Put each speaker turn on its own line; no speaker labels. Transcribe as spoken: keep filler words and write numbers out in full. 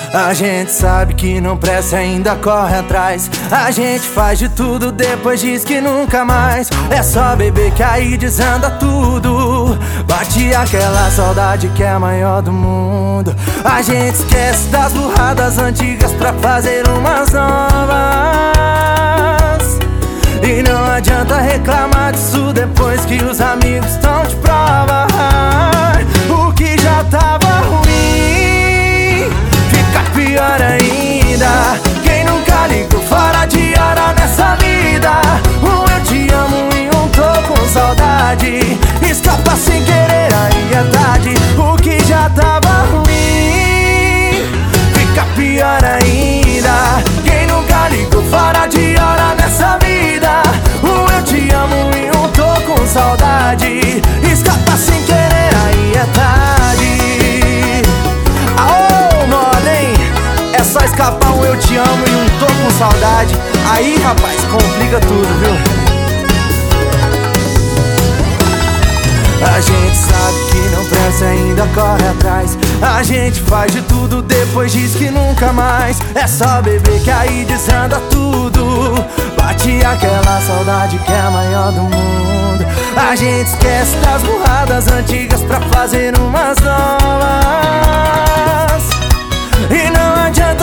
A gente sabe que não presta, ainda corre atrás. A gente faz de tudo, depois diz que nunca mais. É só beber que aí desanda tudo. Bate aquela saudade que é a maior do mundo. A gente esquece das burradas antigas pra fazer umas novas. E não adianta reclamar disso depois que os amigos estão de prova. O que já tava ruim fica pior ainda. Quem nunca ligou fora de hora nessa vida? Um eu te amo e um tô com saudade. Escapa sem querer, aí é tarde. O que já tava ruim fica pior ainda. Quem nunca ligou fora de hora nessa vida? Um eu te amo e um tô com saudade. Escapa sem querer, aí é tarde. Aô, moda, hein? É só escapar um eu te amo e um tô com saudade. Aí, rapaz, complica tudo, viu? A gente sabe que não presta, ainda corre atrás. A gente faz de tudo, depois diz que nunca mais. É só beber que aí desanda tudo. Bate aquela saudade que é a maior do mundo. A gente esquece das burradas antigas pra fazer umas novas. E não adianta